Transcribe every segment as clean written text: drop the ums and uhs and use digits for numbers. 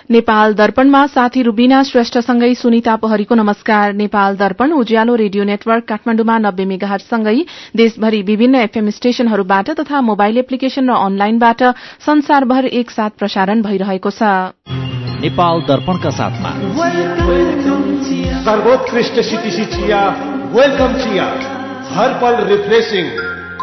नेपाल दर्पणमा साथी रुबिना श्रेष्ठसँगै सुनिता पहरीको नमस्कार। नेपाल दर्पण उज्यालो रेडियो नेटवर्क काठमाडौँमा 90 मेगाहर्जसँगै देशभरि विभिन्न एफएम स्टेशनहरूबाट तथा मोबाइल एप्लिकेशन र अनलाइनबाट संसारभर एकसाथ प्रसारण भइरहेको छ। नेपाल दर्पणका साथमा सर्वोत्कृष्ट सिटिसी चिया, वेलकम चिया, हर पल रिफ्रेशिङ।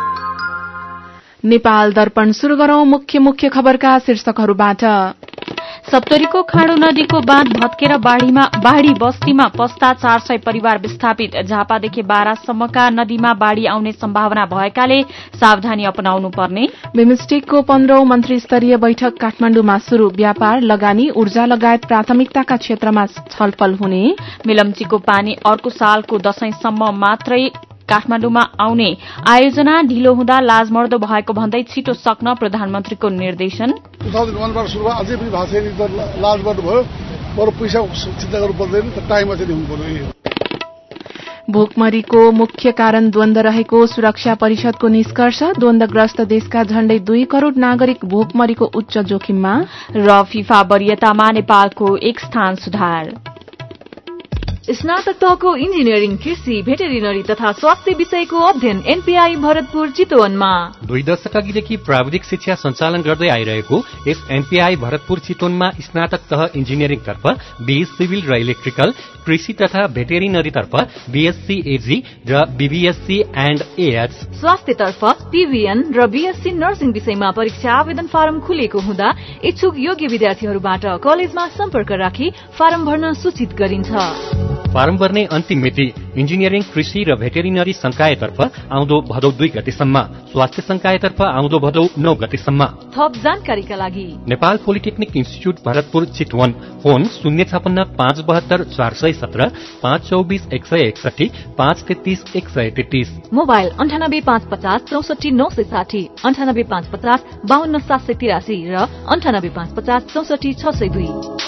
नेपाल दर्पण शुरू गरौं मुख्य खबरका शीर्षकहरूबाट। सप्तरीको खाँडो नदीको बाँध भत्केर बाढ़ी बस्तीमा पस्दा 400 परिवार विस्थापित। झापादेखि बारासम्मका नदीमा बाढ़ी आउने सम्भावना भएकाले सावधानी अपनाउनु पर्ने। बिमस्टेकको 15औं मन्त्री स्तरीय बैठक काठमाण्डुमा शुरू। व्यापार, लगानी, ऊर्जा लगायत प्राथमिकताका क्षेत्रमा छलफल हुने। मेलम्चीको पानी अर्को सालको दशैंसम्म मात्रै काठमाण्डुमा आउने आयोजना ढिलो हुँदा लाजमर्दो भएको भन्दै छिटो सक्न प्रधानमन्त्रीको निर्देशन। 2001बाट सुरु अझै पनि भएको छैन, लाजमर्दो भयो। बरु पैसा चिन्ता गर्नु पर्दैन, टाइममा चाहिँ हुनु पर्दैन। भोकमरीको मुख्य कारण द्वन्द्व रहेको सुरक्षा परिषदको निष्कर्ष। द्वन्द्वग्रस्त देशका झण्डै 2 करोड़ नागरिक भोकमरीको उच्च जोखिममा। र फिफा वरियतामा नेपालको 1 स्थान सुधार। स्नातक तहको इन्जिनियरिङ, कृषि, भेटेरिनरी तथा स्वास्थ्य विषयको अध्ययन एनपीआई भरतपुर चितवनमा। 2 दशक अघिदेखि प्राविधिक शिक्षा सञ्चालन गर्दै आइरहेको यस एनपीआई भरतपुर चितवनमा स्नातक तह इन्जिनियरिङ तर्फ बीएस सिभिल र इलेक्ट्रिकल, कृषि तथा भेटेरिनरी तर्फ बीएससी एजी र बीबीएससी एण्ड एएच, स्वास्थ्य तर्फ पीवीएन र बीएससी नर्सिङ विषयमा परीक्षा आवेदन फारम खुलेको हुँदा इच्छुक योग्य विद्यार्थीहरूबाट कलेजमा सम्पर्क राखी फारम भर्न सूचित गरिन्छ। फारम भर्ने अन्तिम मिति इन्जिनियरिङ, कृषि र भेटेरिनरी संकायतर्फ आउँदो भदौ 2 गतेसम्म, स्वास्थ्य संकायतर्फ आउँदो भदौ 9 गतेसम्म। थप जानकारीका लागि Nepal polytechnic institute Bharatpur Chitwan, phone 056 572 417, 524 161, 533 133, mobile 98 550 64 960, 98 550 52 783 र 98 550 64 602।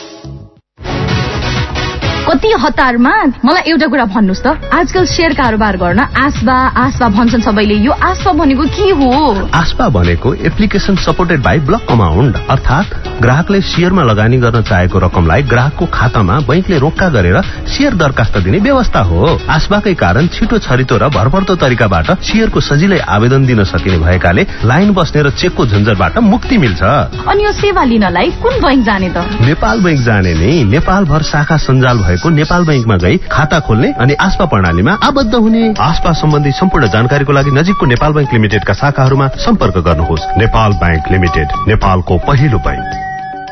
कति हतारमा। मलाई एउटा कुरा भन्नुस् त, आजकल शेयर कारोबार गर्न आस्पा भन्छन् सबैले। यो आस्पा भनेको के हो? आस्पा भनेको application supported by block amount, अर्थात ग्राहकले शेयरमा लगानी गर्न चाहेको रकमलाई ग्राहकको खातामा बैंकले रोक्का गरेर शेयर दरखास्त दिने व्यवस्था हो। आस्पाकै कारण छिटो छरितो र भरपर्दो तरिकाबाट शेयरको सजिलै आवेदन दिन सकिने भएकाले लाइन बस्ने र चेकको झन्झटबाट मुक्ति मिल्छ। अनि यो सेवा लिनलाई कुन बैंक जाने त? नेपाल बैंक जाने नि। नेपाल भर शाखा सञ्जाल भएको नेपाल बैंकमा गई खाता खोल्ने अनि आस्पा प्रणालीमा आबद्ध हुने। आस्पा सम्बन्धी सम्पूर्ण जानकारीको लागि नजिकको नेपाल बैंक लिमिटेडका शाखाहरूमा सम्पर्क गर्नुहोस्। नेपाल बैंक लिमिटेड, नेपालको पहिलो बैंक।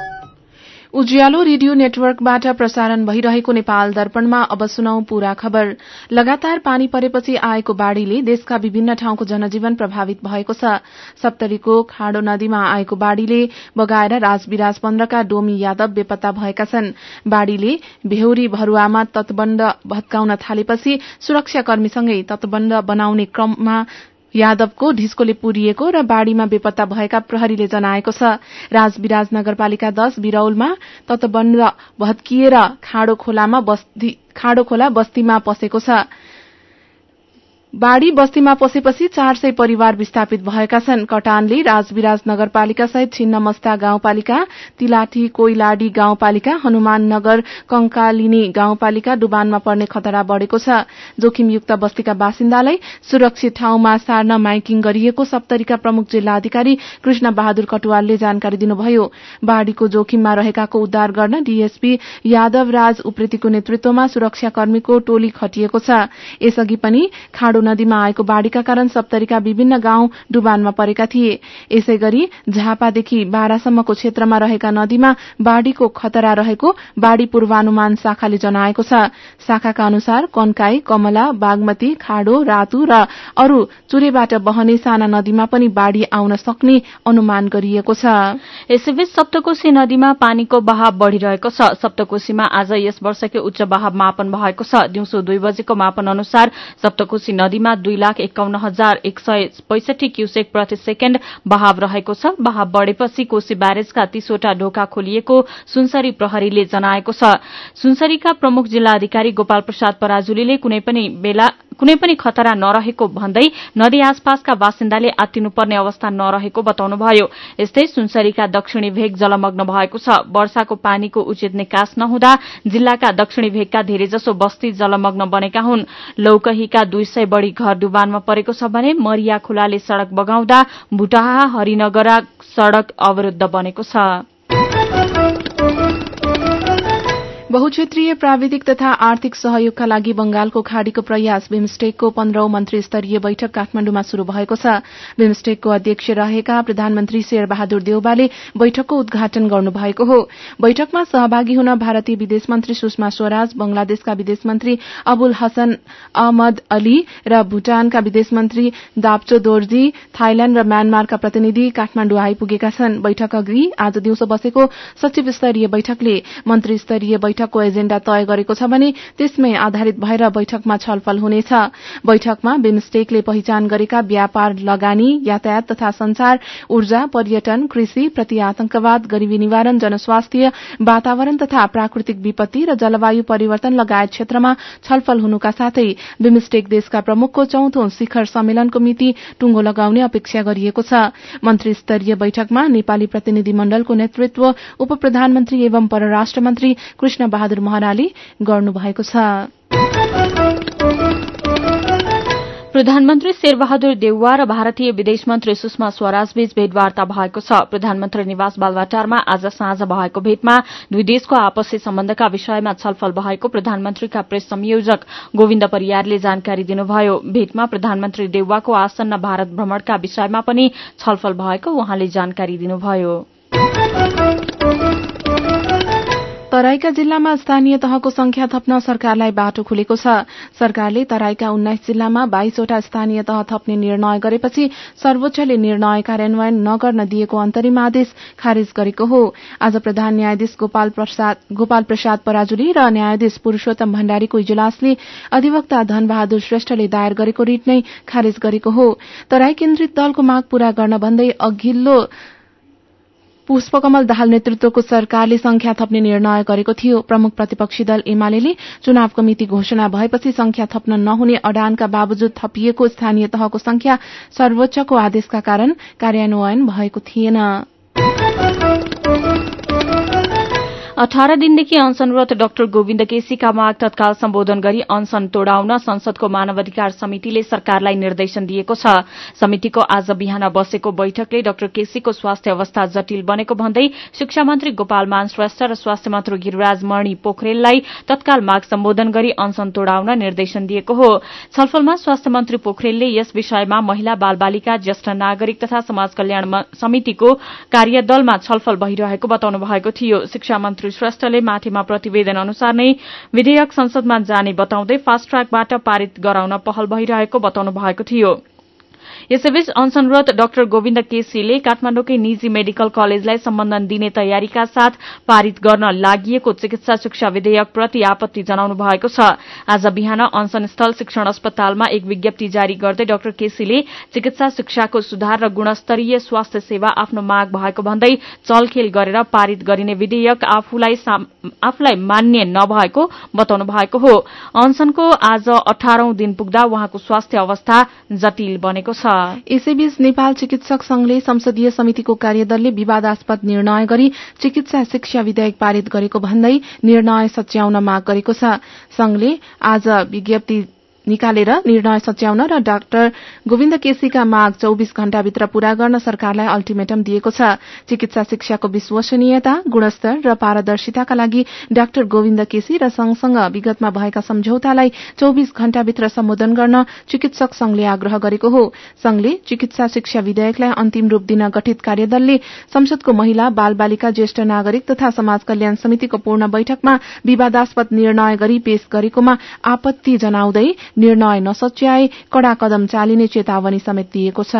उज्यालो रेडियो नेटवर्कबाट प्रसारण भइरहेको नेपाल दर्पणमा अब सुनौ पूरा खबर। लगातार पानी परेपछि आएको बाढ़ीले देशका विभिन्न ठाउँको जनजीवन प्रभावित भएको छ। सप्तरीको खाँडो नदीमा आएको बाढ़ीले बगाएर राजविराज 15 का डोमी यादव बेपत्ता भएका छन्। बाढ़ीले बेहोरी भरुवामा तटबन्ध भत्काउन थालेपछि सुरक्षाकर्मीसँगै तटबन्ध बनाउने क्रममा यादवको ढिस्कोले पुरिएको र बाढ़ीमा बेपत्ता भएका प्रहरीले जनाएको छ। राजविराज नगरपालिका 10 बिरौलमा तटबन्ध भत्किएर खाँडो खोला बस्तीमा पसेको छ। बाढ़ी बस्तीमा पसेपछि 400 परिवार विस्थापित भएका छन्। कटानले राजविराज नगरपालिका सहित छिन्नमस्ता गाउँपालिका, तिलाठी कोइलाडी गाउँपालिका, हनुमान नगर, कंकालिनी गाउँपालिका डुबानमा पर्ने खतरा बढ़ेको छ। जोखिमयुक्त बस्तीका बासिन्दालाई सुरक्षित ठाउँमा सार्न माइकिङ गरिएको सप्तरीका प्रमुख जिल्लाधिकारी कृष्ण बहादुर कटुवालले जानकारी दिनुभयो। बाढ़ीको जोखिममा रहेकाको उद्धार गर्न डीएसपी यादव राज उप्रेतीको नेतृत्वमा सुरक्षाकर्मीको टोली खटिएको छ। यसअघि पनि खाँडो नदीमा आएको बाढ़ीका कारण सप्तरीका विभिन्न गाउँ डुबानमा परेका थिए। यसैगरी झापादेखि बारासम्मको क्षेत्रमा रहेका नदीमा बाढ़ीको खतरा रहेको बाढ़ी पूर्वानुमान शाखाले जनाएको छ। शाखाका अनुसार कन्काई, कमला, बागमती, खाडो, रातु र अरू चुरेबाट बहने साना नदीमा पनि बाढ़ी आउन सक्ने अनुमान गरिएको छ। यसैबीच सप्तकोशी नदीमा पानीको बहाव बढ़िरहेको छ। सप्तकोशीमा आज यस वर्षकै उच्च बहाव मापन भएको छ। दिउँसो 2 बजेको मापन अनुसार सप्तकोशी नदीमा 2,51,165 क्युसेक प्रति सेकेण्ड बहाव रहेको छ। बहाव बढ़ेपछि कोशी ब्यारेजका 30 वटा ढोका खोलिएको सुनसरी प्रहरीले जनाएको छ। सुनसरीका प्रमुख जिल्लाधिकारी गोपाल प्रसाद पराजुलीले कुनै पनि बेला कुनै पनि खतरा नरहेको भन्दै नदी आसपासका बासिन्दाले आत्तिनुपर्ने अवस्था नरहेको बताउनुभयो। यस्तै सुनसरीका दक्षिणी भेग जलमग्न भएको छ। वर्षाको पानीको उचित निकास नहुँदा जिल्लाका दक्षिणी भेगका धेरैजसो बस्ती जलमग्न बनेका हुन्। लौकहीका 200 बढ़ी घर डुबानमा परेको छ भने मरिया खोलाले सड़क बगाउँदा भुटाहा हरिनगरा सड़क अवरुद्ध बनेको छ। बहुक्षेत्रीय प्राविधिक तथा आर्थिक सहयोगका लागि बंगालको खाड़ीको प्रयास बिमस्टेकको 15औं मन्त्री स्तरीय बैठक काठमाण्डुमा शुरू भएको छ। बिमस्टेकको अध्यक्ष रहेका प्रधानमन्त्री शेरबहादुर देउवाले बैठकको उद्घाटन गर्नुभएको हो। बैठकमा सहभागी हुन भारतीय विदेश मन्त्री सुषमा स्वराज, बंगलादेशका विदेश मन्त्री अबुल हसन अहमद अली र भूटानका विदेश मन्त्री दाप्चो दोर्जी, थाइल्याण्ड र म्यानमारका प्रतिनिधि काठमाण्डु आइपुगेका छन्। बैठक अघि आज दिउँसो बसेको सचिव स्तरीय बैठकले मन्त्री स्तरीय बैठकको एजेण्डा तय गरेको छ भने त्यसमै आधारित भएर बैठकमा छलफल हुनेछ। बैठकमा बिमस्टेकले पहिचान गरेका व्यापार, लगानी, यातायात तथा संचार, ऊर्जा, पर्यटन, कृषि, प्रति आतंकवाद, गरीबी निवारण, जनस्वास्थ्य, वातावरण तथा प्राकृतिक विपत्ति र जलवायु परिवर्तन लगायत क्षेत्रमा छलफल हुनुका साथै बिमस्टेक देशका प्रमुखको 4औं शिखर सम्मेलनको मिति टुंगो लगाउने अपेक्षा गरिएको छ। मन्त्री स्तरीय बैठकमा नेपाली प्रतिनिधि मण्डलको नेतृत्व उप प्रधानमन्त्री एवं परराष्ट्र मन्त्री कृष्ण बहादुर महराले गर्नुभएको छ। प्रधानमन्त्री शेरबहादुर देउवा र भारतीय विदेश मन्त्री सुषमा स्वराजबीच भेटवार्ता भएको छ। प्रधानमन्त्री निवास बालवाटारमा आज साँझ भएको भेटमा दुई देशको आपसी सम्बन्धका विषयमा छलफल भएको प्रधानमन्त्रीका प्रेस संयोजक गोविन्द परियारले जानकारी दिनुभयो। भेटमा प्रधानमन्त्री देउवाको आसन्न भारत भ्रमणका विषयमा पनि छलफल भएको उहाँले जानकारी दिनुभयो। तराईका जिल्लामा स्थानीय तहको संख्या थप्न सरकारलाई बाटो खुलेको छ। सरकारले तराईका 19 जिल्लामा 22 वटा स्थानीय तह थप्ने निर्णय गरेपछि सर्वोच्चले निर्णय कार्यान्वयन नगर्न दिएको अन्तरिम आदेश खारेज गरेको हो। आज प्रधान न्यायाधीश गोपाल प्रसाद पराजुली र न्यायाधीश पुरूषोत्तम भण्डारीको इजलासले अधिवक्ता धनबहादुर श्रेष्ठले दायर गरेको रिट नै खारेज गरेको हो। तराई केन्द्रित दलको माग पूरा गर्न भन्दै अघिल्लो पुष्पकमल दाहाल नेतृत्वको सरकारले संख्या थप्ने निर्णय गरेको थियो। प्रमुख प्रतिपक्षी दल एमाले चुनावको मिति घोषणा भएपछि संख्या थप्न नहुने अडानका बावजुद थपिएको स्थानीय तहको संख्या सर्वोच्चको आदेशका कारण कार्यान्वयन भएको थिएन। 18 दिनदेखि अनशनरत डाक्टर गोविन्द केसीका माग तत्काल सम्बोधन गरी अनशन तोडाउन संसदको मानवाधिकार समितिले सरकारलाई निर्देशन दिएको छ। समितिको आज बिहान बसेको बैठकले डाक्टर केसीको स्वास्थ्य अवस्था जटिल बनेको भन्दै शिक्षा मन्त्री गोपालमान श्रेष्ठ र स्वास्थ्य मन्त्री गिरिराज मणि पोखरेललाई तत्काल माग सम्बोधन गरी अनशन तोडाउन निर्देशन दिएको हो। छलफलमा स्वास्थ्य मन्त्री पोखरेलले यस विषयमा महिला बालबालिका, ज्येष्ठ नागरिक तथा समाज कल्याण समितिको कार्यदलमा छलफल भइरहेको बताउनु भएको थियो। शिक्षा मन्त्री श्रेष्ठले माथिमा प्रतिवेदन अनुसार नै विधेयक संसदमा जाने बताउँदै फास्ट ट्र्याकबाट पारित गराउन पहल भइरहेको बताउनु भएको थियो। यसैबीच अनशनरत डाक्टर गोविन्द केसीले काठमाडौँकै निजी मेडिकल कलेजलाई सम्बन्धन दिने तयारीका साथ पारित गर्न लागिएको चिकित्सा शिक्षा विधेयक प्रति आपत्ति जनाउनु भएको छ। आज बिहान अनशनस्थल शिक्षण अस्पतालमा एक विज्ञप्ति जारी गर्दै डाक्टर केसीले चिकित्सा शिक्षाको सुधार र गुणस्तरीय स्वास्थ्य सेवा आफ्नो माग भएको भन्दै चलखेल गरेर पारित गरिने विधेयक आफूलाई मान्य नभएको बताउनु भएको हो। अनशनको आज 18औं दिन पुग्दा उहाँको स्वास्थ्य अवस्था जटिल बनेको छ। यसैबीच नेपाल चिकित्सक संघले संसदीय समितिको कार्यदलले विवादास्पद निर्णय गरी चिकित्सा शिक्षा विधेयक पारित गरेको भन्दै निर्णय सच्याउन माग गरेको छ। संघले आज विज्ञप्ति निकालेर निर्णय सच्याउन र डाक्टर गोविन्द केसीका माग 24 घण्टाभित्र पूरा गर्न सरकारलाई अल्टिमेटम दिएको छ। चिकित्सा शिक्षाको विश्वसनीयता, गुणस्तर र पारदर्शिताका लागि डाक्टर गोविन्द केसी र संघसँग विगतमा भएका सम्झौतालाई 24 घण्टाभित्र सम्बोधन गर्न चिकित्सक संघले आग्रह गरेको हो। संघले चिकित्सा शिक्षा विधेयकलाई अन्तिम रूप दिन गठित कार्यदलले संसदको महिला, बाल बालिका, ज्येष्ठ नागरिक तथा समाज कल्याण समितिको पूर्ण बैठकमा विवादास्पद निर्णय गरी पेश गरेकोमा आपत्ति जनाउँदै निर्णय नसच्याए कड़ा कदम चालिने चेतावनी समेत दिएको छ।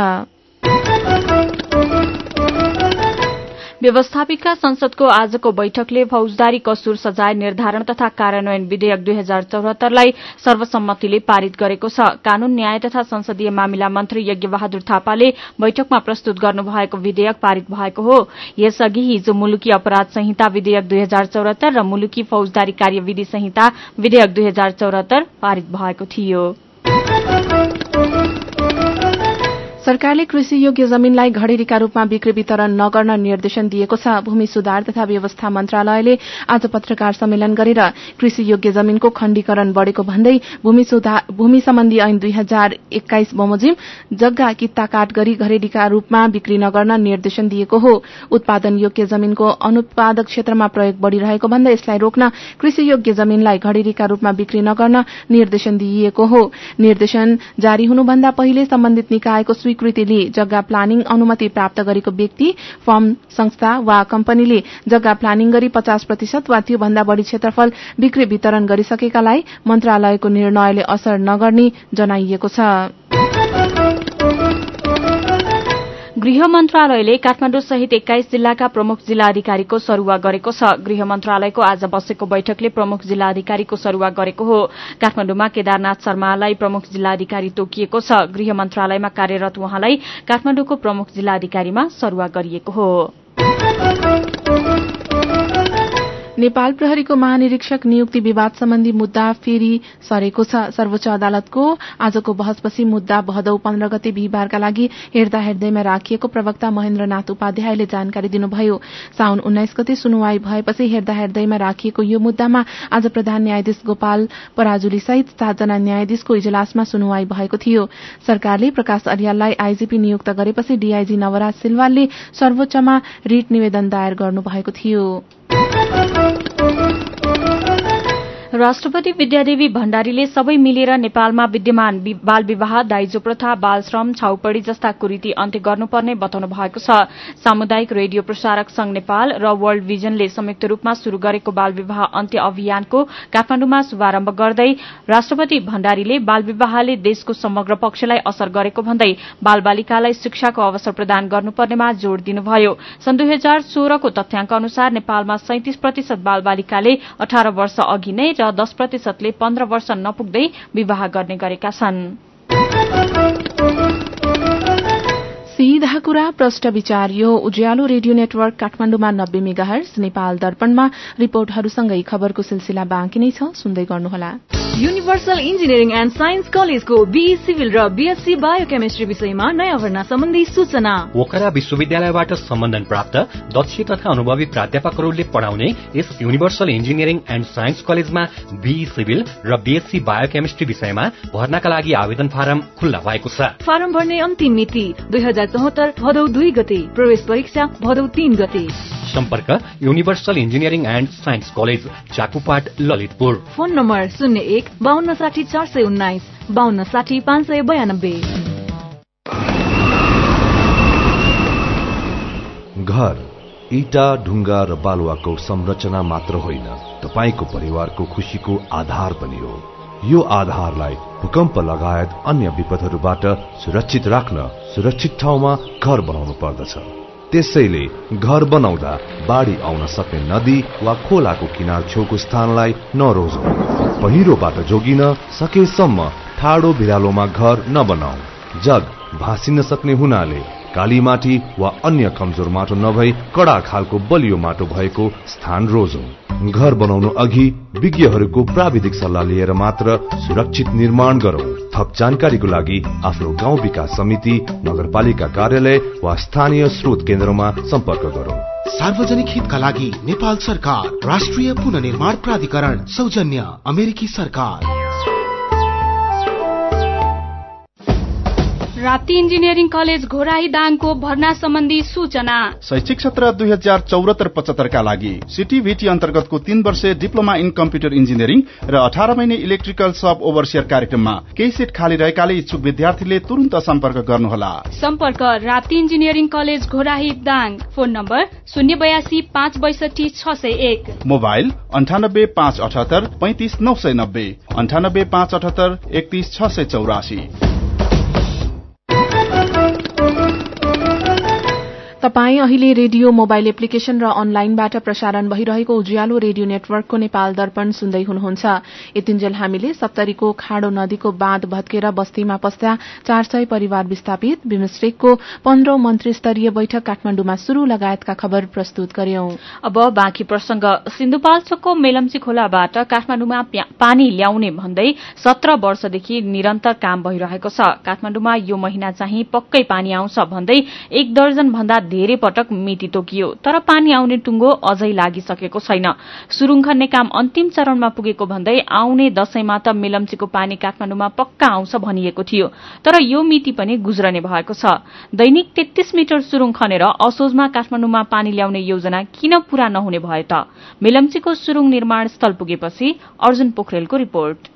व्यवस्थापिका संसदको आजको बैठकले फौजदारी कसुर सजाय निर्धारण तथा कार्यान्वयन विधेयक 2074 लाई सर्वसम्मतिले पारित गरेको छ। कानून, न्याय तथा संसदीय मामिला मन्त्री यज्ञबहादुर थापाले बैठकमा प्रस्तुत गर्नुभएको विधेयक पारित भएको हो। यसअघि हिजो मुलुकी अपराध संहिता विधेयक 2074 र मुलुकी फौजदारी कार्यविधि संहिता विधेयक 2074 पारित भएको थियो। सरकारले कृषि योग्य जमीनलाई घडेरीका रूपमा बिक्री वितरण नगर्न निर्देशन दिएको छ। भूमि सुधार तथा व्यवस्था मन्त्रालयले आज पत्रकार सम्मेलन गरेर कृषि योग्य जमीनको खण्डीकरण बढ़ेको भन्दै भूमि सम्बन्धी ऐन 2021 बमोजिम जग्गा कित्ता काट गरी घरेरीका रूपमा बिक्री नगर्न निर्देशन दिएको हो। उत्पादन योग्य जमीनको अनुत्पादक क्षेत्रमा प्रयोग बढ़िरहेको भन्दै यसलाई रोक्न कृषि योग्य जमीनलाई घडेरीका रूपमा बिक्री नगर्न निर्देशन दिइएको हो। निर्देशन जारी हुनुभन्दा पहिले सम्बन्धित निकायको स्वीकृति लिई जग्गा प्लानिङ अनुमति प्राप्त गरेको व्यक्ति, फर्म, संस्था वा कम्पनीले जग्गा प्लानिङ गरी 50% वा त्यो भन्दा बढ़ी क्षेत्रफल बिक्री वितरण गरिसकेकालाई मन्त्रालयको निर्णयले असर नगर्ने जनाइएको छ। गृह मन्त्रालयले काठमाडौँ सहित 21 जिल्लाका प्रमुख जिल्लाधिकारीको सरुवा गरेको छ। गृह मन्त्रालयको आज बसेको बैठकले प्रमुख जिल्लाधिकारीको सरुवा गरेको हो। काठमाडौँमा केदारनाथ शर्मालाई प्रमुख जिल्लाधिकारी तोकिएको छ। गृह मन्त्रालयमा कार्यरत उहाँलाई काठमाडौँको प्रमुख जिल्लाधिकारीमा सरुवा गरिएको हो। नेपाल प्रहरीको महानिरीक्षक नियुक्ति विवाद सम्बन्धी मुद्दा फेरि सरेको छ। सर्वोच्च अदालतको आजको बहसपछि मुद्दा भदौ 15 गते बिहिबारका लागि हेर्दा हेर्दैमा राखिएको प्रवक्ता महेन्द्रनाथ उपाध्यायले जानकारी दिनुभयो। साउन 19 गते सुनवाई भएपछि हेर्दा हेर्दैमा राखिएको यो मुद्दामा आज प्रधान न्यायाधीश गोपाल पराजुली सहित 7 जना न्यायाधीशको इजलासमा सुनवाई भएको थियो। सरकारले प्रकाश अर्याललाई आईजीपी नियुक्त गरेपछि डीआईजी नवराज सिलवालले सर्वोच्चमा रिट निवेदन दायर गर्नुभएको थियो। राष्ट्रपति विद्यादेवी भण्डारीले सबै मिलेर नेपालमा विद्यमान बाल विवाह, दाइजो प्रथा, बाल श्रम, छाउपडी जस्ता कुरीति अन्त्य गर्नुपर्ने बताउनु भएको छ। सामुदायिक रेडियो प्रसारक संघ नेपाल र वर्ल्ड भिजनले संयुक्त रूपमा शुरू गरेको बाल विवाह अन्त्य अभियानको काठमाडौँमा शुभारम्भ गर्दै राष्ट्रपति भण्डारीले बाल विवाहले देशको समग्र पक्षलाई असर गरेको भन्दै बाल बालिकालाई शिक्षाको अवसर प्रदान गर्नुपर्नेमा जोड़ दिनुभयो। सन् 2016 को तथ्याङ्क अनुसार नेपालमा 37% बाल बालिकाले 18 वर्ष अघि नै र 10%ले 15 वर्ष नपुग्दै विवाह गर्ने गरेका छन्। सीधा कुरा प्रश्न विचार यो उज्यालो रेडियो नेटवर्क काठमाडौँमा 90 मेगाहर्ज, नेपाल दर्पणमा रिपोर्टहरूसँगै खबरको सिलसिला बाँकी नै छ, सुन्दै गर्नुहोला। युनिभर्सल इन्जिनियरिङ एन्ड साइन्स कलेजको बीई सिभिल र बीएससी बायोकेमिस्ट्री विषयमा नयाँ भर्ना सम्बन्धी सूचना। पोखरा विश्वविद्यालयबाट सम्बन्धन प्राप्त दक्ष तथा अनुभवी प्राध्यापकहरूले पढाउने यस युनिभर्सल इन्जिनियरिङ एन्ड साइन्स कलेजमा बीई सिभिल र बीएससी बायोकेमिस्ट्री विषयमा भर्नाका लागि आवेदन फारम खुल्ला भएको छ। फारम भर्ने अन्तिम मिति 2074 भदौ 2 गते, प्रवेश परीक्षा भदौ 3 गते। सम्पर्क universal engineering and science college, Chakupat, Lalitpur. Phone number 01 52 60 419 52 60 592। घर इटा, ढुङ्गा र बालुवाको संरचना मात्र होइन, तपाईको परिवारको खुशीको आधार पनि हो। यो आधारलाई भूकम्प लगायत अन्य विपदहरूबाट सुरक्षित राख्न सुरक्षित ठाउँमा घर बनाउनु पर्दछ। त्यसैले घर बनाउँदा बाढी आउन सक्ने नदी वा खोलाको किनार छेउको स्थानलाई नरोजौं। पहिरोबाट जोगिन सकेसम्म ठाडो भिरालोमा घर नबनाऊ। जग भाँसिन सक्ने हुनाले काली माटी वा अन्य कमजोर माटो नभई कडा खालको बलियो माटो भएको स्थान रोजौं। घर बनाउनु अघि विज्ञहरूको प्राविधिक सल्लाह लिएर मात्र सुरक्षित निर्माण गरौं। थप जानकारीको लागि आफ्नो गाउँ विकास समिति, नगरपालिका कार्यालय वा स्थानीय स्रोत केन्द्रमा सम्पर्क गरौं। सार्वजनिक हितका लागि नेपाल सरकार, राष्ट्रिय पुनर्निर्माण प्राधिकरण, सौजन्य अमेरिकी सरकार। राप्ती इन्जिनियरिङ कलेज घोराही दाङको भर्ना सम्बन्धी सूचना। शैक्षिक सत्र 2074-75 का लागि सिटीभीटी अन्तर्गतको 3 वर्षे डिप्लोमा इन कम्प्युटर इन्जिनियरिङ र 18 महिने इलेक्ट्रिकल सब ओभरसियर कार्यक्रममा केही सिट खाली रहेकाले इच्छुक विद्यार्थीले तुरन्त सम्पर्क गर्नुहोला। सम्पर्क Rapti engineering college Ghorahi Dang. Phone number 082 562 601। Mobile 98 578 35 990 98 578 31 684। तपाई अहिले रेडियो मोबाइल एप्लिकेशन र अनलाइनबाट प्रसारण भइरहेको उज्यालो रेडियो नेटवर्कको नेपाल दर्पण सुन्दै हुनुहुन्छ। यतिन्जेल हामीले सप्तरीको खाडो नदीको बाँध भत्केर बस्तीमा पस्दा 400 परिवार विस्थापित, बिमस्टेकको 15औं मन्त्री स्तरीय बैठक काठमाण्डुमा शुरू लगायतका खबर प्रस्तुत गर्यौं। अब बाँकी प्रसंग। सिन्धुपाल्चोकको मेलम्ची खोलाबाट काठमाण्डुमा पानी ल्याउने भन्दै 17 वर्षदेखि निरन्तर काम भइरहेको छ। काठमाण्डुमा यो महिना चाहिँ पक्कै पानी आउँछ भन्दै 1 दर्जन भन्दा धेरै पटक मिति तोकियो, तर पानी आउने टुंगो अझै लागिसकेको छैन। सुरुङ खन्ने काम अन्तिम चरणमा पुगेको भन्दै आउने दशैंमा त मेलम्चीको पानी काठमाण्डुमा पक्का आउँछ भनिएको थियो, तर यो मिति पनि गुज्रने भएको छ। दैनिक 33 मिटर सुरुङ खनेर असोजमा काठमाण्डुमा पानी ल्याउने योजना किन पूरा नहुने भयो त? मेलम्चीको सुरुङ निर्माण स्थल पुगेपछि अर्जुन पोखरेलको रिपोर्ट।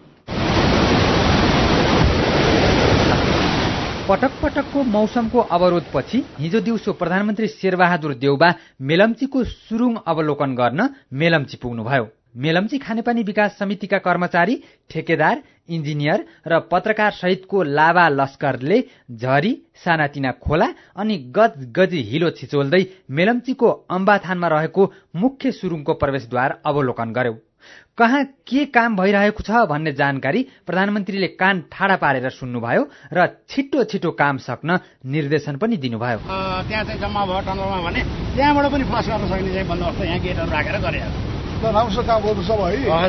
पटक पटकको मौसमको अवरोधपछि हिजो दिउँसो प्रधानमन्त्री शेरबहादुर देउबा मेलम्चीको सुरुङ अवलोकन गर्न मेलम्ची पुग्नुभयो। मेलम्ची खानेपानी विकास समितिका कर्मचारी, ठेकेदार, इन्जिनियर र पत्रकार सहितको लाभा लस्करले झरी, सानातिना खोला अनि गजगजी हिलो छिचोल्दै मेलम्चीको अम्बाथानमा रहेको मुख्य सुरुङको प्रवेशद्वार अवलोकन गर्यो। कहाँ के काम भइरहेको छ भन्ने जानकारी प्रधानमन्त्रीले कान ठाडा पारेर सुन्नुभयो र छिटो छिटो काम सक्न निर्देशन पनि दिनुभयो। त्यहाँ चाहिँ जम्मा भयो टनलमा भने त्यहाँबाट पनि पास गर्न सक्ने चाहिँ बन्दोबस्त यहाँ गेटहरू राखेर गरे। राम्रो काम गर्नु छ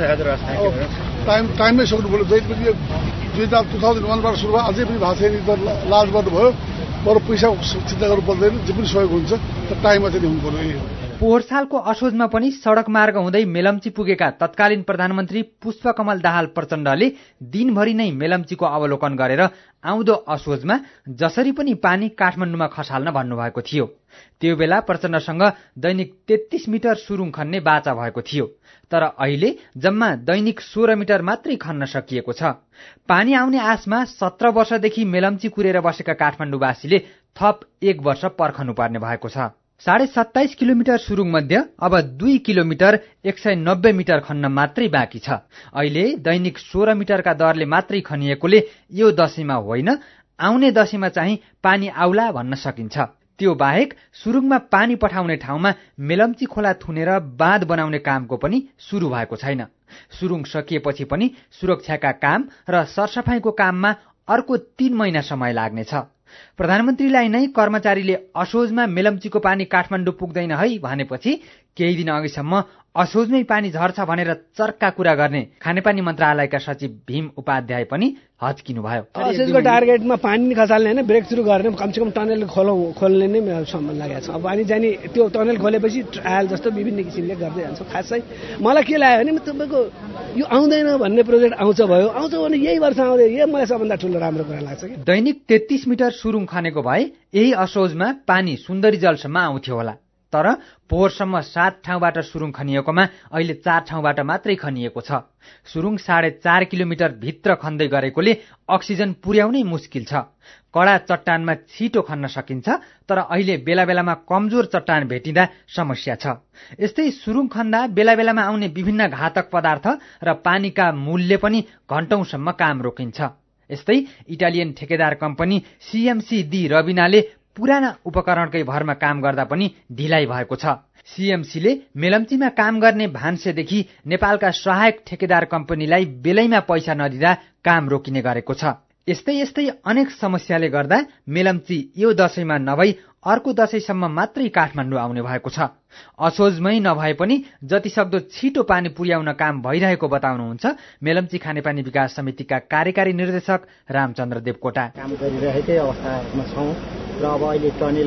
भाइ। टाइममै सक्नु पर्यो। जहिले पनि 2001बाट सुरु भयो, अझै पनि भएको छैन त लाज गर्नुभयो। बरु पैसा चिन्ता गर्नु पर्दैन, जे पनि सहयोग हुन्छ तर टाइममा चाहिँ हुनु पर्यो। पोहोर सालको असोजमा पनि सड़क मार्ग हुँदै मेलम्ची पुगेका तत्कालीन प्रधानमन्त्री पुष्पकमल दाहाल प्रचण्डले दिनभरि नै मेलम्चीको अवलोकन गरेर आउँदो असोजमा जसरी पनि पानी काठमाण्डुमा खसाल्न भन्नुभएको थियो। त्यो बेला प्रचण्डसँग दैनिक 33 मिटर सुरुङ खन्ने बाचा भएको थियो, तर अहिले जम्मा दैनिक 16 मिटर मात्रै खन्न सकिएको छ। पानी आउने आशमा 17 वर्षदेखि मेलम्ची कुरेर बसेका काठमाण्डुवासीले थप 1 वर्ष पर्खनुपर्ने भएको छ। 27.5 किलोमिटर सुरुङ मध्ये अब 2 किलोमिटर 190 मिटर खन्न मात्रै बाँकी छ। अहिले दैनिक 16 मिटरका दरले मात्रै खनिएकोले यो दशैंमा होइन, आउने दशैंमा चाहिँ पानी आउला भन्न सकिन्छ। त्यो बाहेक सुरुङमा पानी पठाउने ठाउँमा मेलम्ची खोला थुनेर बाँध बनाउने कामको पनि सुरु भएको छैन। सुरुङ सकिएपछि पनि सुरक्षाका काम र सरसफाईको काममा अर्को 3 महिना समय लाग्नेछ। प्रधानमन्त्रीलाई नै कर्मचारीले असोजमा मेलम्चीको पानी काठमाण्डु पुग्दैन है भनेपछि केही दिन अघिसम्म असोजमै पानी झर्छ भनेर चर्का कुरा गर्ने खानेपानी मन्त्रालयका सचिव भीम उपाध्याय पनि हच्किनुभयो। असोजको टार्गेटमा पानी खसाल्ने होइन, ब्रेक थ्रु गर्ने, कमसेकम टनल खोल्ने नै सम्बन्ध लागेको छ। अब पानी जाने त्यो टनल खोलेपछि ट्रायल जस्तो विभिन्न किसिमले गर्दै जान्छ। खासै मलाई के लाग्यो भने तपाईँको यो आउँदैन भन्ने प्रोजेक्ट आउँछ भने यही वर्ष आउँदै, यो मलाई सबभन्दा ठुलो राम्रो कुरा लाग्छ कि दैनिक 33 मिटर सुरुङ खनेको भए यही असोजमा पानी सुन्दरी जलसम्म आउँथ्यो होला, तर पोहोरसम्म 7 ठाउँबाट सुरुङ खनिएकोमा अहिले 4 ठाउँबाट मात्रै खनिएको छ। सुरुङ 4.5 किलोमिटर भित्र खन्दै गरेकोले अक्सिजन पुर्याउनै मुस्किल छ। कडा चट्टानमा छिटो खन्न सकिन्छ, तर अहिले बेला बेलामा कमजोर चट्टान भेटिँदा समस्या छ। यस्तै सुरुङ खन्दा बेला बेलामा आउने विभिन्न घातक पदार्थ र पानीका मूल्य पनि घण्टौंसम्म काम रोकिन्छ। यस्तै इटालियन ठेकेदार कम्पनी CMC दी रबिनाले पुराना उपकरणकै भरमा काम गर्दा पनि ढिलाइ भएको छ। CMCले मेलम्चीमा काम गर्ने भान्सेदेखि नेपालका सहायक ठेकेदार कम्पनीलाई बेलैमा पैसा नदिँदा काम रोकिने गरेको छ। यस्तै अनेक समस्याले गर्दा मेलम्ची यो दशैंमा नभई अर्को दशैंसम्म मात्रै काठमाण्डु आउने भएको छ। असोजमै नभए पनि जतिसक्दो छिटो पानी पुर्याउन काम भइरहेको बताउनुहुन्छ मेलम्ची खानेपानी विकास समितिका कार्यकारी निर्देशक रामचन्द्र देवकोटा। काम गरिरहेकै अवस्थामा छौं र अब अहिले टनेल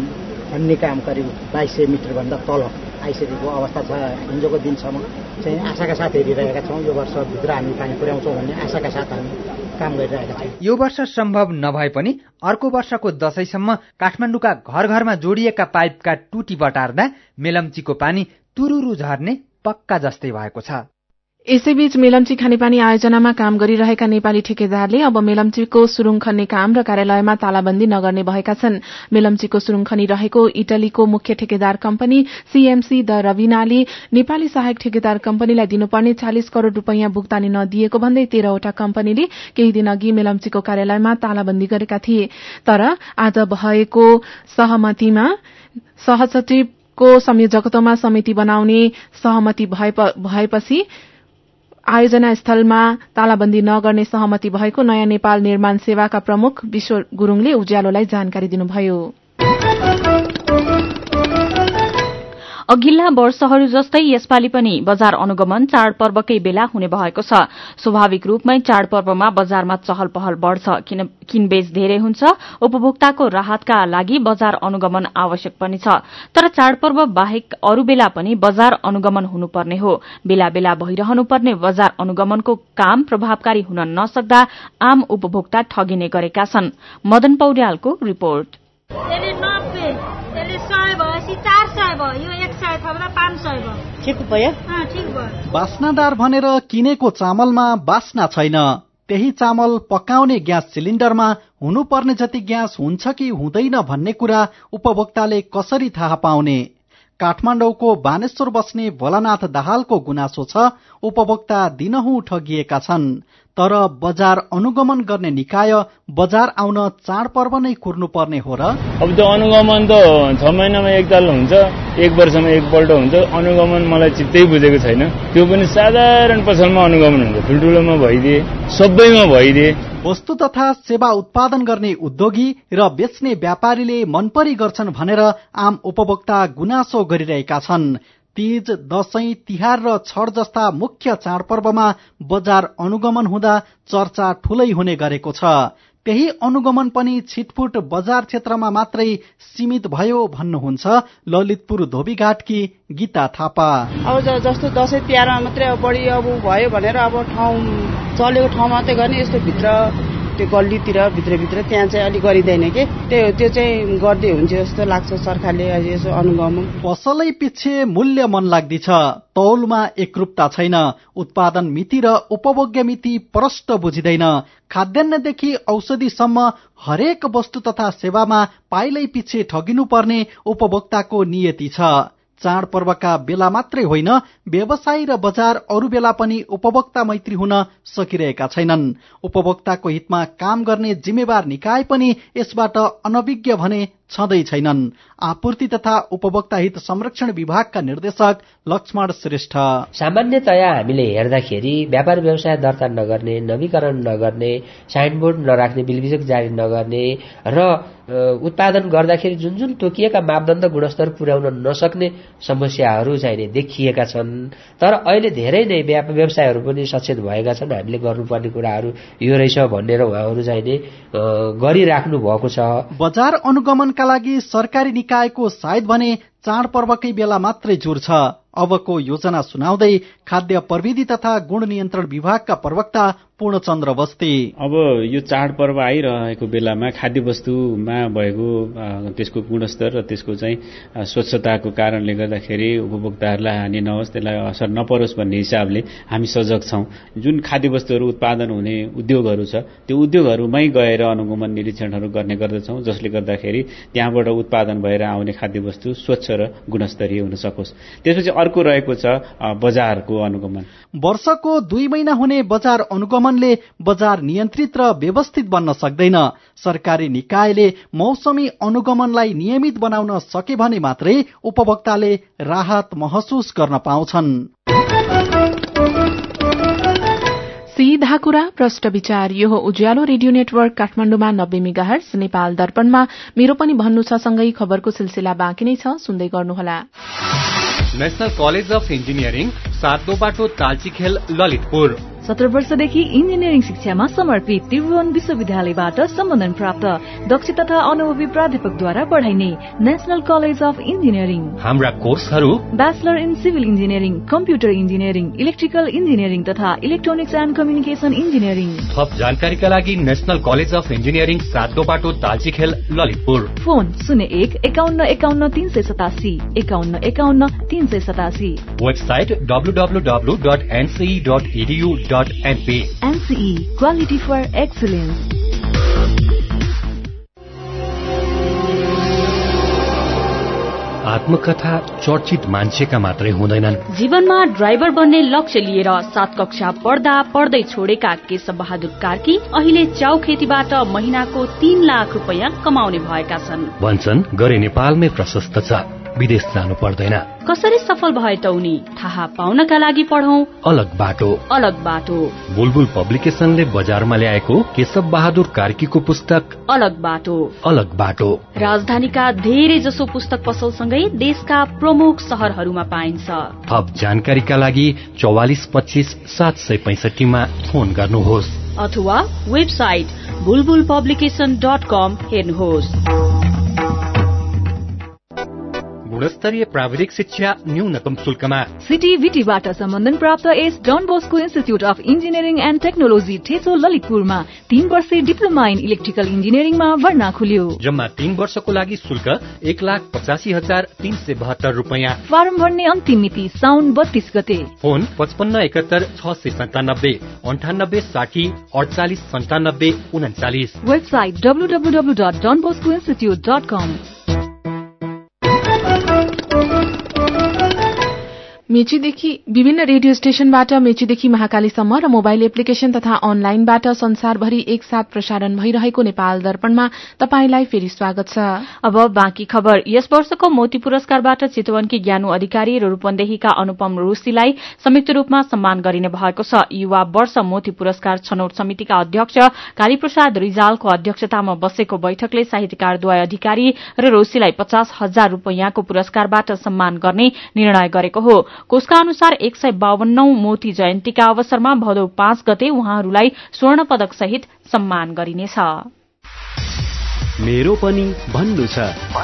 खन्ने काम करिब 2200 मिटर भन्दा तल आइसकेको अवस्था छ। हिजोको दिनसम्म चाहिँ आशाका साथ हेरिरहेका छौं। यो वर्ष भित्र हामी पानी पुर्याउँछौं भन्ने आशाका साथ हामी काम गरिरहेका छौं। यो वर्ष सम्भव नभए पनि अर्को वर्षको दशैंसम्म काठमाण्डुका घर घरमा जोडिएका पाइपका टुटी बटार्दा मेलम्चीको पानी तुरुरु झर्ने पक्का जस्तै भएको छ। यसैबीच मेलम्ची खानेपानी आयोजनामा काम गरिरहेका नेपाली ठेकेदारले अब मेलम्चीको सुरुङ खन्ने काम र कार्यालयमा तालाबन्दी नगर्ने भएका छन्। मेलम्चीको सुरुङ खनी रहेको इटलीको मुख्य ठेकेदार कम्पनी सीएमसी द रविनाले नेपाली सहायक ठेकेदार कम्पनीलाई दिनुपर्ने 40 करोड़ रूपैयाँ भुक्तानी नदिएको भन्दै 13वटा कम्पनीले केही दिन अघि मेलम्चीको कार्यालयमा तालाबन्दी गरेका थिए। तर आज भएको सहमतिमा सहसचिवको संयोजकत्वमा समिति बनाउने सहमति भएपछि आयोजना स्थलमा तालाबन्दी नगर्ने सहमति भएको नयाँ नेपाल निर्माण सेवाका प्रमुख विश्व गुरूङले उज्यालोलाई जानकारी दिनुभयो। अघिल्ला वर्षहरू जस्तै यसपालि पनि बजार अनुगमन चाडपर्वकै बेला हुने भएको छ। स्वाभाविक रूपमै चाडपर्वमा बजारमा चहल पहल बढ़छ, किनबेच धेरै हुन्छ, उपभोक्ताको राहतका लागि बजार अनुगमन आवश्यक पनि छ। तर चाडपर्व बाहेक अरू बेला पनि बजार अनुगमन हुनुपर्ने हो। बेला बेला भइरहनुपर्ने बजार अनुगमनको काम प्रभावकारी हुन नसक्दा आम उपभोक्ता ठगिने गरेका छन्। मदन पौड्यालको रिपोर्ट। बास्नादार भनेर किनेको चामलमा बास्ना छैन। त्यही चामल पकाउने ग्यास सिलिण्डरमा हुनुपर्ने जति ग्यास हुन्छ कि हुँदैन भन्ने कुरा उपभोक्ताले कसरी थाहा पाउने? काठमाडौँको बानेश्वर बस्ने भोलानाथ दाहालको गुनासो छ, उपभोक्ता दिनहुँ ठगिएका छन्। तर बजार अनुगमन गर्ने निकाय बजार आउन चाडपर्व नै कुर्नुपर्ने हो र? अब त्यो अनुगमन त 6 महिनामा एकताल हुन्छ, 1 वर्षमा एकपल्ट हुन्छ। अनुगमन मलाई चित्तै बुझेको छैन। त्यो पनि साधारण पसलमा अनुगमन हुन्छ, ठुल्ठुलोमा भइदिए, सबैमा भइदिए। वस्तु तथा सेवा उत्पादन गर्ने उद्योगी र बेच्ने व्यापारीले मनपरी गर्छन् भनेर आम उपभोक्ता गुनासो गरिरहेका छन्। तीज, दशैं, तिहार र छठ जस्ता मुख्य चाडपर्वमा बजार अनुगमन हुँदा चर्चा ठूलै हुने गरेको छ। त्यही अनुगमन पनि छिटफुट बजार क्षेत्रमा मात्रै सीमित भयो भन्नुहुन्छ ललितपुर धोबीघाटकी गीता थापा। अब जस्तो दशैं तिहारमा मात्रै बढी अब भयो भनेर अब ठाउँ चलेको ठाउँमा मात्रै गर्ने, यस्तो भित्र त्यो गल्लीतिर भित्रभित्र त्यहाँ चाहिँ अलिक गरिँदैन कि त्यो चाहिँ गर्दै हुन्छ जस्तो लाग्छ सरकारले यसो अनुगमन। पसलै पछि मूल्य मन लाग्दैछ, तौलमा एकरूपता छैन, उत्पादन मिति र उपभोग्य मिति प्रष्ट बुझिँदैन। खाद्यान्नदेखि औषधिसम्म हरेक वस्तु तथा सेवामा पाइलै पछि ठगिनुपर्ने उपभोक्ताको नियति छ। चाडपर्वका बेला मात्रै होइन, व्यवसायी र बजार अरू बेला पनि उपभोक्ता मैत्री हुन सकिरहेका छैनन्। उपभोक्ताको हितमा काम गर्ने जिम्मेवार निकाय पनि यसबाट अनभिज्ञ भने छँदै छैनन्। आपूर्ति तथा उपभोक्ता हित संरक्षण विभागका निर्देशक लक्ष्मण श्रेष्ठ। सामान्यतया हामीले हेर्दाखेरि व्यापार व्यवसाय दर्ता नगर्ने, नवीकरण नगर्ने, साइनबोर्ड नराख्ने, बिलबिजोक जारी नगर्ने र उत्पादन गर्दाखेरि जुन जुन तोकिएका मापदण्ड गुणस्तर पुर्याउन नसक्ने समस्याहरू चाहिँ देखिएका छन्। तर अहिले धेरै नै व्यवसायहरू पनि सचेत भएका छन्। हामीले गर्नुपर्ने कुराहरू यो रहेछ भनेर उहाँहरू चाहिँ गरिराख्नु भएको छ। बजार अनुगमनका लागि सरकारी निकायको सायद भने चाडपर्वकै बेला मात्रै जोर छ। अबको योजना सुनाउँदै खाद्य प्रविधि तथा गुण नियन्त्रण विभागका प्रवक्ता पूर्णचन्द्र बस्ती। अब यो चाडपर्व आइरहेको बेलामा खाद्य वस्तुमा भएको त्यसको गुणस्तर र त्यसको चाहिँ स्वच्छताको कारणले गर्दाखेरि उपभोक्ताहरूलाई हानि नहोस्, त्यसलाई असर नपरोस् भन्ने हिसाबले हामी सजग छौं। जुन खाद्य वस्तुहरू उत्पादन हुने उद्योगहरू छ, त्यो उद्योगहरूमै गएर अनुगमन निरीक्षणहरू गर्ने गर्दछौं, जसले गर्दाखेरि त्यहाँबाट उत्पादन भएर आउने खाद्य वस्तु स्वच्छ र गुणस्तरीय हुन सकोस्। त्यसपछि अर्को रहेको छ बजारको अनुगमन। वर्षको 2 महिना हुने बजार अनुगमनले बजार नियन्त्रित र व्यवस्थित बन्न सक्दैन। सरकारी निकायले मौसमी अनुगमनलाई नियमित बनाउन सके भने मात्रै उपभोक्ताले राहत महसुस गर्न पाउँछन्। सीधा कुरा प्रष्ट विचार। यो हो उज्यालो रेडियो नेटवर्क काठमाडौँमा 90 मेगाहर्ज, नेपाल दर्पणमा मेरो पनि भन्नु छ सँगै खबरको सिलसिला बाँकी नै छ, सुन्दै गर्नुहोला। नेशनल कलेज अफ इन्जिनियरिङ 7 बाटो तालचीखेल ललितपुर 17 वर्षदेखि इन्जिनियरिङ शिक्षामा समर्पित त्रिभुवन विश्वविद्यालयबाट सम्बन्धन प्राप्त दक्ष तथा अनुभवी प्राध्यापकद्वारा पढाइने नेशनल कलेज अफ इन्जिनियरिङ। हाम्रा कोर्सहरू bachelor in civil engineering, computer engineering, electrical engineering तथा इलेक्ट्रोनिक्स एन्ड कम्युनिकेसन इन्जिनियरिङ। थप जानकारीका लागि नेशनल कलेज अफ इन्जिनियरिङ 7 बाटो Talchikhel Lalitpur. Phone 01-51-51-387 51-51-387। Website www.nce.edu.np। NCE quality for excellence. आत्मकथा चर्चित मान्छेका मात्रै हुँदैनन्। जीवनमा ड्राइभर बन्ने लक्ष्य लिएर 7 कक्षा पढ्दै छोडेका केशव बहादुर कार्की अहिले च्याउ खेतीबाट महिनाको 3 लाख रुपैयाँ कमाउने भएका छन्। भन्छन् गरे नेपालमै प्रशस्त छ, विदेश जानु पर्दैन। कसरी सफल भए त उनी थाहा पाउनका लागि पढौं अलग बाटो। बुलबुल पब्लिकेशनले बजारमा ल्याएको केशव बहादुर कार्कीको पुस्तक अलग बाटो राजधानीका धेरै जसो पुस्तक पसलसँगै देशका प्रमुख शहरहरूमा पाइन्छ। थप जानकारीका लागि 4425 765 मा फोन गर्नुहोस् अथवा वेबसाइट bulbulpublication.com हेर्नुहोस्। गुणस्तरीय प्राविधिक शिक्षा न्यूनतम शुल्कमा सिटी भिटीबाट सम्बन्धन प्राप्त एस Don Bosco institute of engineering and technology Thecho ललितपुरमा 3 वर्षे डिप्लोमा इन इलेक्ट्रिकल इन्जिनियरिङमा भर्ना खुल्यो। जम्मा 3 वर्षको लागि शुल्क 1,85,372 रुपैयाँ। फारम भर्ने अन्तिम मिति साउन 32 गते। फोन 5571 697 98 60 48 97 39। Website www.donboscoinstitute.com। मेचीदेखि विभिन्न रेडियो स्टेशनबाट मेचीदेखि महाकालीसम्म र मोबाइल एप्लिकेशन तथा अनलाइनबाट संसारभरि एकसाथ प्रसारण भइरहेको नेपाल दर्पणमा तपाईंलाई फेरि स्वागत छ। अब बाँकी खबर। यस वर्षको मोती पुरस्कारबाट चितवनकी ज्ञानु अधिकारी र रूपन्देहीका अनुपम रुसीलाई संयुक्त रूपमा सम्मान गरिने भएको छ। युवा वर्ष मोती पुरस्कार छनौट समितिका अध्यक्ष कालीप्रसाद रिजालको अध्यक्षतामा बसेको बैठकले साहित्यकारद्वय अधिकारी र रोसीलाई 50,000 रुपैयाँको पुरस्कारबाट सम्मान गर्ने निर्णय गरेको हो। कोषका अनुसार 152औं मोती जयन्तीका अवसरमा भदौ 5 गते उहाँहरूलाई स्वर्ण पदक सहित सम्मान गरिनेछ। मेरो पनि भन्नु छ।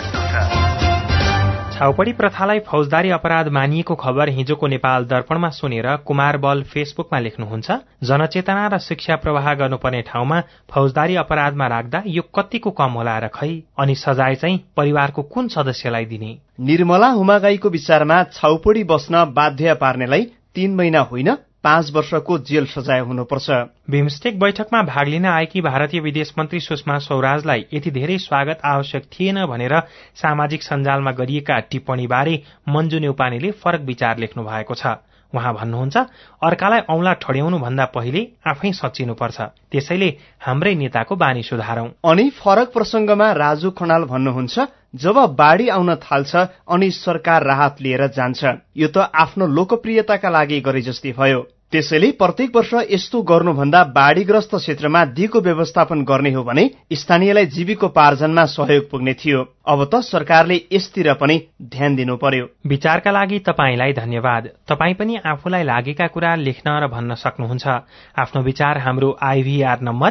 छाउपडी प्रथालाई फौजदारी अपराध मानिएको खबर हिजोको नेपाल दर्पणमा सुनेर कुमार बल फेसबुकमा लेख्नुहुन्छ, जनचेतना र शिक्षा प्रवाह गर्नुपर्ने ठाउँमा फौजदारी अपराधमा राख्दा यो कतिको कम होला र खै, अनि सजाय चाहिँ परिवारको कुन सदस्यलाई दिने? निर्मला हुमागाईको विचारमा छाउपडी बस्न बाध्य पार्नेलाई 3 महिना होइन 5 वर्षको जेल सजाय हुनुपर्छ। बिमस्टेक बैठकमा भाग लिन आएकी भारतीय विदेश मन्त्री सुषमा स्वराजलाई यति धेरै स्वागत आवश्यक थिएन भनेर सामाजिक सञ्जालमा गरिएका टिप्पणीबारे मञ्जु न्यौपानेले फरक विचार लेख्नु भएको छ। उहाँ भन्नुहुन्छ, अर्कालाई औंला ठड्याउनु भन्दा पहिले आफै सच्चिनुपर्छ, त्यसैले हाम्रै नेताको बानी सुधारौं। अनि फरक प्रसंगमा राजु खनाल भन्नुहुन्छ, जब बाढ़ी आउन थाल्छ अनि सरकार राहत लिएर जान्छ, यो त आफ्नो लोकप्रियताका लागि गरे जस्तै भयो। त्यसैले प्रत्येक वर्ष यस्तो गर्नुभन्दा बाढ़ीग्रस्त क्षेत्रमा दिगो व्यवस्थापन गर्ने हो भने स्थानीयलाई जीविकोपार्जनमा सहयोग पुग्ने थियो। अब त सरकारले यसतिर पनि ध्यान दिनु पर्यो। विचारका लागि तपाईंलाई धन्यवाद। तपाई पनि आफूलाई लागेका कुरा लेख्न र भन्न सक्नुहुन्छ। आफ्नो विचार हाम्रो आईभीआर नम्बर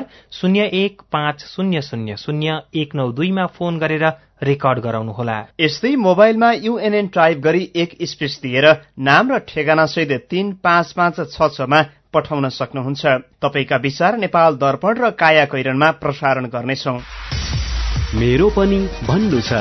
0150000192 मा फोन गरेर रेकर्ड गराउनुहोला। यस्तै मोबाइलमा यूएनएन टाइप गरी 1 स्पेस दिएर नाम र ठेगाना सहित 35566 मा पठाउन सक्नुहुन्छ। तपाईका विचार नेपाल दर्पण र काया कैरनमा प्रसारण गर्नेछौं। मेरो पनि भन्नु छ।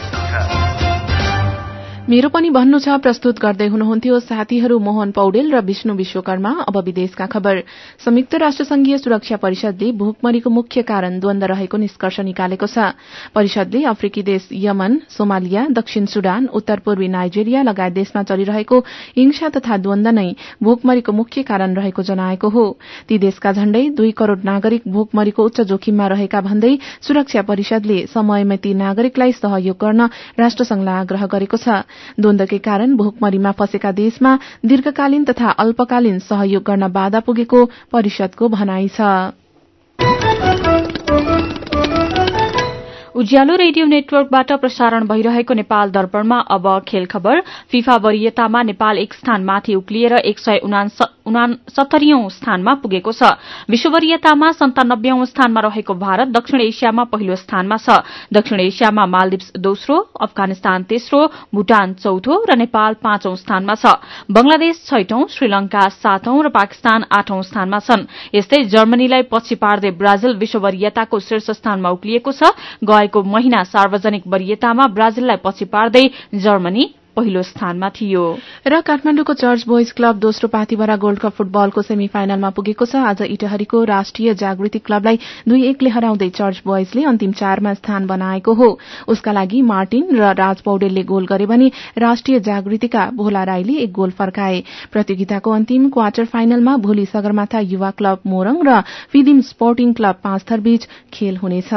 मेरो पनि भन्नु छ प्रस्तुत गर्दै हुनुहुन्थ्यो साथीहरू मोहन पौडेल र विष्णु विश्वकर्मा। अब विदेशका खबर। संयुक्त राष्ट्रसंघीय सुरक्षा परिषदले भूकमरीको मुख्य कारण द्वन्द रहेको निष्कर्ष निकालेको छ। परिषदले अफ्रिकी देश यमन, सोमालिया, दक्षिण सुडान, उत्तर पूर्वी नाइजेरिया लगायत देशमा चलिरहेको हिंसा तथा द्वन्द नै भूकमरीको मुख्य कारण रहेको जनाएको हो। ती देशका झण्डै 2 करोड़ नागरिक भूकमरीको उच्च जोखिममा रहेका भन्दै सुरक्षा परिषदले समयमै ती नागरिकलाई सहयोग गर्न राष्ट्रसंघलाई आग्रह गरेको छ। द्वन्द्वकै कारण भूकमरीमा फँसेका देशमा दीर्घकालीन तथा अल्पकालीन सहयोग गर्न बाधा पुगेको परिषदको भनाइ छ। उज्यालो रेडियो नेटवर्कबाट प्रसारण भइरहेको नेपाल दर्पणमा अब खेल खबर। फिफा वरियतामा नेपाल 1 स्थान माथि उक्लिएर 69औं स्थानमा पुगेको छ। विश्व वरीयतामा 97औं स्थानमा रहेको भारत दक्षिण एशियामा पहिलो स्थानमा छ। दक्षिण एशियामा मालदिप्स दोस्रो, अफगानिस्तान तेस्रो, भूटान चौथो र नेपाल 5औं स्थानमा छ। बंगलादेश 6औं, श्रीलंका 7औं र पाकिस्तान 8औं स्थानमा छन्। यस्तै जर्मनीलाई पछि पार्दै ब्राजिल विश्व वरीयताको शीर्ष स्थानमा उक्लिएको छ। गएको महिना सार्वजनिक वरीयतामा ब्राजिललाई पछि पार्दै जर्मनी पहिलो स्थानमा थियो। र काठमाडौँको चर्च बोइज क्लब दोस्रो पाथिभरा गोल्ड कप फुटबलको सेमी फाइनलमा पुगेको छ। आज इटहरीको राष्ट्रिय जागृति क्लबलाई 2-1 ले हराउँदै चर्च बोइजले अन्तिम 4 मा स्थान बनाएको हो। उसका लागि मार्टिन र राज पौडेलले गोल गरे भने राष्ट्रिय जागृतिका भोला राईले 1 गोल फर्काए। प्रतियोगिताको अन्तिम क्वार्टर फाइनलमा भोलि सगरमाथा युवा क्लब मोरङ र फिदिम स्पोर्टिङ क्लब पाँचथरबीच खेल हुनेछ।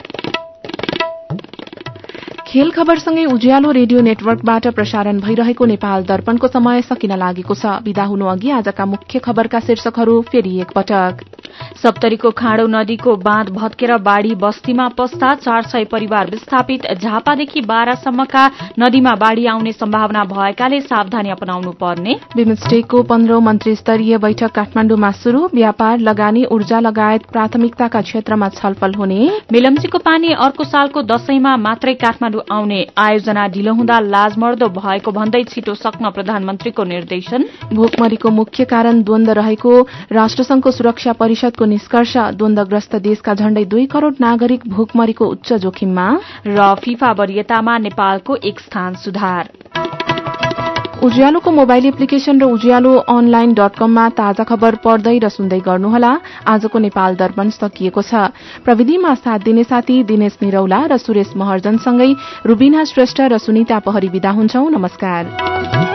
खेल खबरसँगै उज्यालो रेडियो नेटवर्कबाट प्रसारण भइरहेको नेपाल दर्पणको समय सकिन लागेको छ। विदा हुनु अघि आजका मुख्य खबरका शीर्षकहरू फेरि एकपटक। सप्तरीको खाँडो नदीको बाँध भत्केर बाढ़ी बस्तीमा पस्दा 400 परिवार विस्थापित। झापादेखि बारासम्मका नदीमा बाढ़ी आउने सम्भावना भएकाले सावधानी अपनाउनु पर्ने। बिमस्टेकको 15औं मन्त्री स्तरीय बैठक काठमाडौँमा शुरू। व्यापार, लगानी, ऊर्जा लगायत प्राथमिकताका क्षेत्रमा छलफल हुने। मेलम्चीको पानी अर्को सालको दशैंमा मात्रै काठमाडौँ आउने। आयोजना ढिलो हुँदा लाजमर्दो भएको भन्दै छिटो सक्न प्रधानमन्त्रीको निर्देशन। भोकमरीको मुख्य कारण द्वन्द रहेको राष्ट्रसंघको सुरक्षा परिषदको निष्कर्ष। द्वन्द्वग्रस्त देशका झण्डै 2 करोड़ नागरिक भोकमरीको उच्च जोखिममा। र फिफा वरीयतामा नेपालको 1 स्थान सुधार। उज्यालोको मोबाइल एप्लिकेशन र उज्यालो online.com-मा ताजा खबर पढ्दै र सुन्दै गर्नुहोला। आजको नेपाल दर्पण सकिएको छ। प्रविधिमा साथ दिने साथी दिनेश निरौला र सुरेश महर्जनसँगै रुबिना श्रेष्ठ र सुनिता पहरी विदा हुन्छौं। नमस्कार।